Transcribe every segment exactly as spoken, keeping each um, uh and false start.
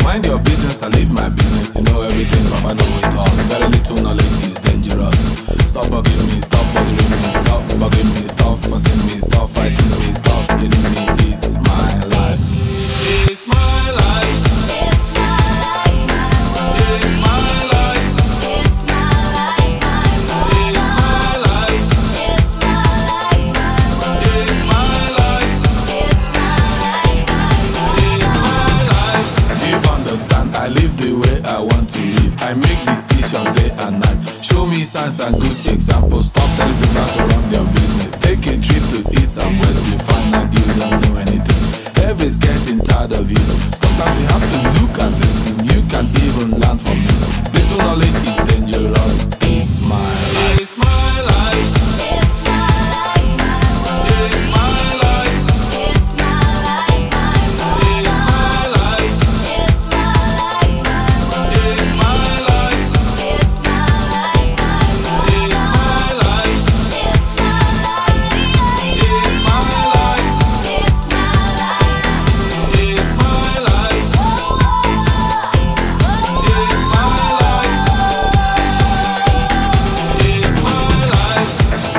Mind your business, I live my business. You know everything, Papa know it all. Very little knowledge is dangerous. Stop bugging me, stop bothering me, stop bugging me, stop fussing me, stop fighting me, stop killing me. It's my life. It's my life. It's my life, my world. It's my life. It's my life, my world. It's my life. It's my life, my world. It's my life. It's my life, my world. It's my life. Do you understand? I live the way I want to live. I make decisions day and night. Show me signs and good examples. Stop telling people to run their business. Take a trip to east and west. You find out you don't know anything. Everybody's getting tired of you. Sometimes you have to look and listen. You can even learn from me. Little knowledge is dangerous. It's my life. It's my life. It's my life, my world. It's my life. It's my life, my world. It's my life. It's my life, my world. It's my life. It's my life, my world. It's my life. It's my life. It's my life. It's my life. It's my life. It's my life. It's my life.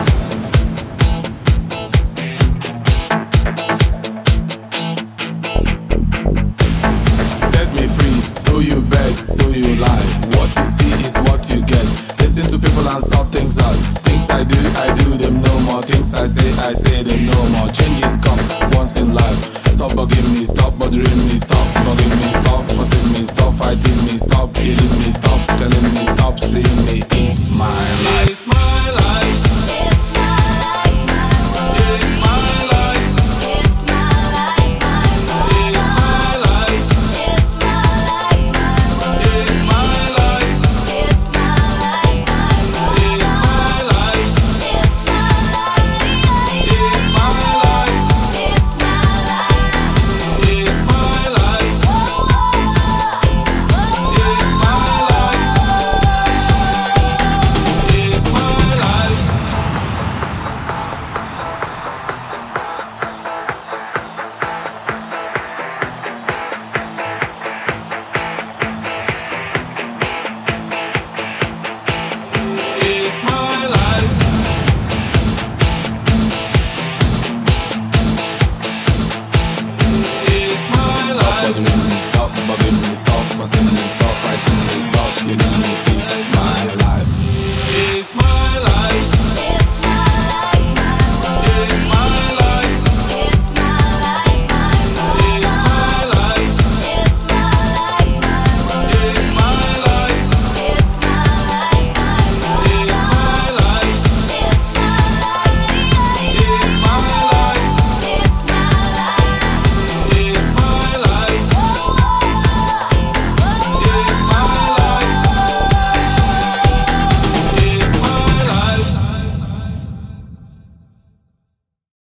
Set me free, so you beg, so you lie. What you see is what you get. Listen to people and sort things out. Things I do, I do them no more. Things I say, I say them no more. Changes come once in life. Stop bugging me, stop bothering me, stop bugging me, stop fussing me, stop fighting me, stop killing me, stop telling me, stop seeing me. It's my life. It's my life. It's my life, my world. It's my life. It's my life, my world. It's my life. It's my life, my world. It's my life. It's my life, my world. It's my life. It's my life. It's my life. It's my life. It's my life. It's my life. It's my life. It's my life. It's my life. Stop bothering me, stop bugging me, stop fussing me, stop fighting me, stop killing me.